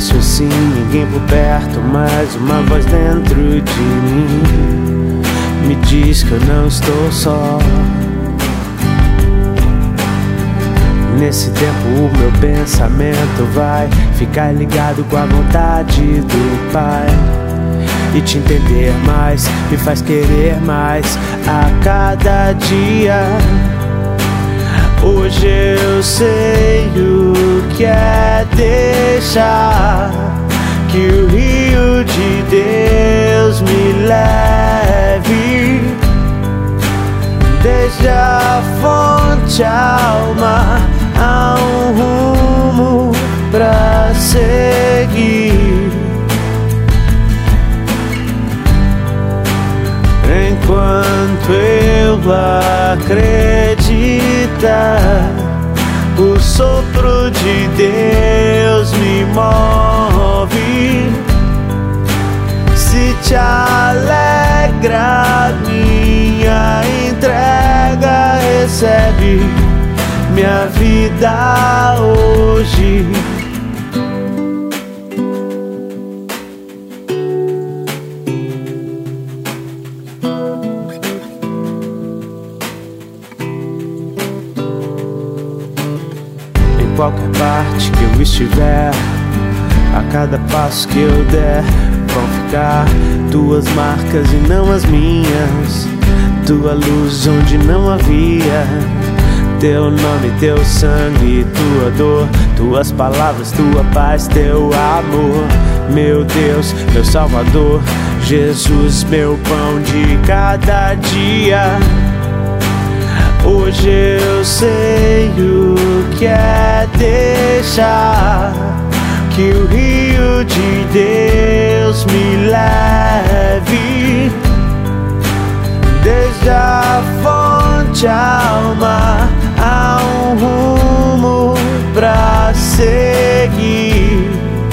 silêncio assim, ninguém por perto, mas uma voz dentro de mim me diz que eu não estou só. Nesse tempo o meu pensamento vai ficar ligado com a vontade do Pai. E te entender mais me faz querer mais a cada dia. Hoje eu sei o que é deixar que o rio de Deus me leve, desde a fonte ao mar, há um rumo pra seguir. Enquanto eu acreditar, o sopro de Deus me move. Se te alegra minha entrega, recebe minha vida hoje. Em qualquer parte que eu estiver, a cada passo que eu der, vão ficar tuas marcas e não as minhas. Tua luz onde não havia, teu nome, teu sangue, tua dor, tuas palavras, tua paz, teu amor. Meu Deus, meu Salvador, Jesus, meu pão de cada dia. Hoje eu sei o que é deixar que o rio de Deus me leve, desde a fonte ao mar, há um rumo pra seguir.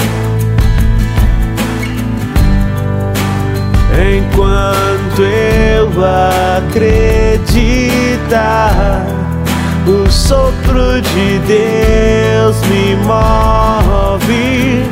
Enquanto eu acreditar, o sopro de Deus me move.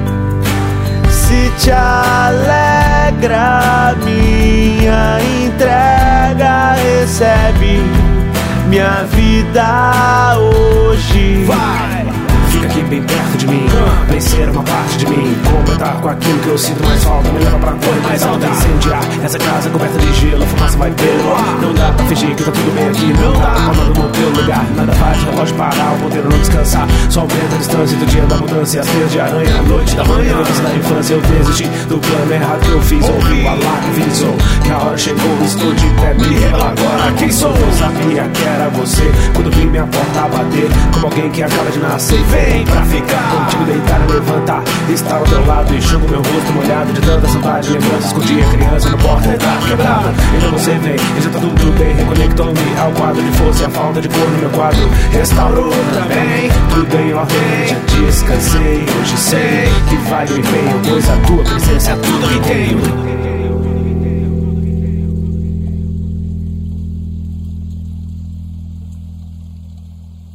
Se te alegra minha entrega, recebe minha vida hoje. Vai! Fica aqui bem perto de mim, vem ser uma parte de mim, completar com aquilo que eu sinto mais falta, me leva pra cor mais alta, incendiar essa casa coberta de gelo, a fumaça vai pelo. Não dá pra fingir que tá tudo bem aqui, não dá tomando no teu lugar. Nada faz o relógio parar, o ponteiro não descansar, só aumenta a distância do dia da mudança e as teias de aranha, a noite da manhã. Antes da infância eu desisti do plano errado que eu fiz, ouvi o Alá que avisou que a hora chegou, estou de pé, me revela agora quem sou. Eu sabia que era você quando vi minha porta bater, como alguém que acaba de nascer. Vem pra ficar contigo, deitar e levantar, estar ao teu lado, enxugo meu rosto molhado de tanta saudade, lembranças com o dia criança no porta-retrato quebrado. Então você vem, e já tá tudo bem, reconectou-me ao quadro de força e a falta de cor no meu quadro restaurou também, tudo em ordem, já descansei, hoje sei que vale o empenho, pois a tua presença é tudo que tenho.